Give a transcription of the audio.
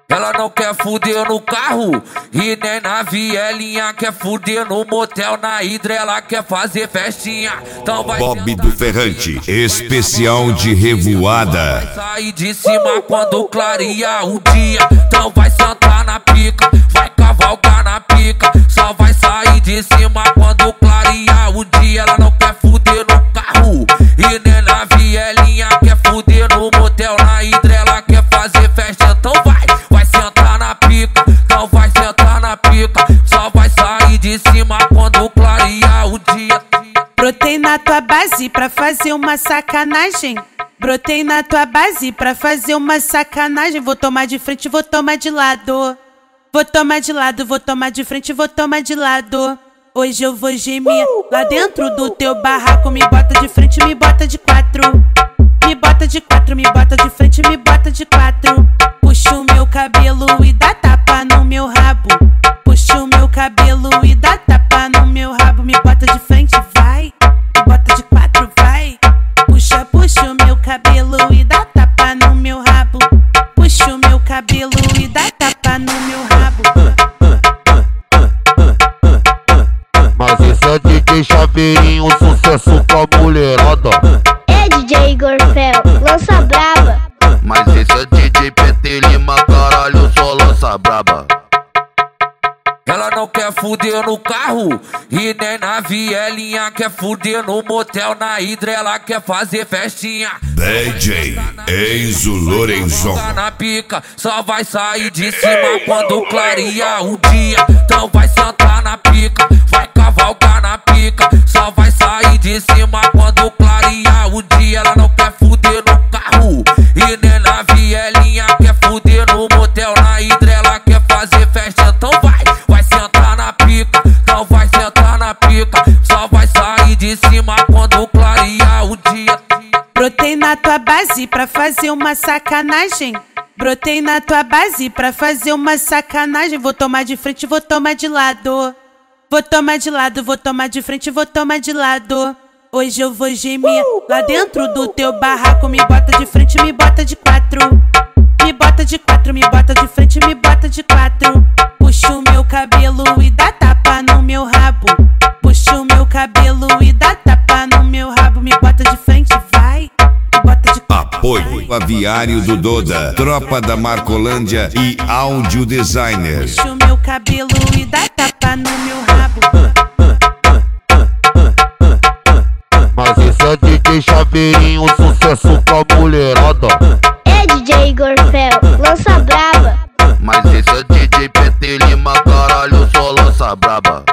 Ela não quer fuder no carro e nem na vielinha. Quer fuder no motel, na hidra ela quer fazer festinha. Então vai Bob do Ferrante, especial de revoada. Vai sair de cima quando clarear o dia. Então vai sentar na pica, vai cavalgar na pica. Só vai sair de cima quando clarear o dia. Ela não quer fuder no carro e nem na vielinha. Quer fuder no motel, na hidra ela quer fazer festa. Então vai sentar na pica, então vai sentar na pica. Só vai sair de cima quando clarear o dia. Brotei na tua base pra fazer uma sacanagem. Brotei na tua base pra fazer uma sacanagem. Vou tomar de frente, vou tomar de lado. Vou tomar de lado, vou tomar de frente, vou tomar de lado. Hoje eu vou gemer lá dentro do teu barraco. Me bota de frente, me bota de quatro. Me bota de quatro, me bota de frente, me bota de quatro. Puxa o meu cabelo e dá tapa no meu rabo. Puxa o meu cabelo e dá tapa no meu rabo. Me bota de frente, vai. Me bota de quatro, vai. Puxa, puxa o meu cabelo e dá tapa no meu rabo. Puxa o meu cabelo e dá tapa no meu rabo. Mas esse é DJ Chaveirinho, sucesso pra mulherada. É DJ Gorfel, lança braba. Mas esse é DJ PT Lima, caralho, só lança braba. Ela não quer fuder no carro e nem na vielinha. Quer fuder no motel, na hidra ela quer fazer festinha. DJ Enzo Lorenzon. Na pica, só vai sair de cima quando clarear o dia. Então vai sentar na pica, vai cavalgar na pica. Só vai sair de cima quando clarear o dia. Ela não quer fuder no carro e nem na vielinha. Quer fuder no motel, na hidra ela quer fazer festa. Então vai sentar na pica, então vai sentar na pica. Só vai sair de cima quando clarear o dia. Brotei na tua base pra fazer uma sacanagem. Brotei na tua base pra fazer uma sacanagem. Vou tomar de frente, vou tomar de lado. Vou tomar de lado, vou tomar de frente, vou tomar de lado. Hoje eu vou gemer lá dentro do teu barraco. Me bota de frente, me bota de quatro. Me bota de quatro, me bota de frente, me bota de quatro. Puxa o meu cabelo e dá tapa no meu rabo. Puxa o meu cabelo e dá tapa no meu rabo. Me bota de frente, vai. Me bota de quatro. Apoio Aviário do Doda, Tropa da Marcolândia e Áudio Designer. Puxa o meu cabelo e dá tapa no meu rabo. Mas esse é DJ Chaveirinho, sucesso pra mulherada. É DJ Gorfel, lança braba. Mas esse é DJ PT Lima, caralho, só lança braba.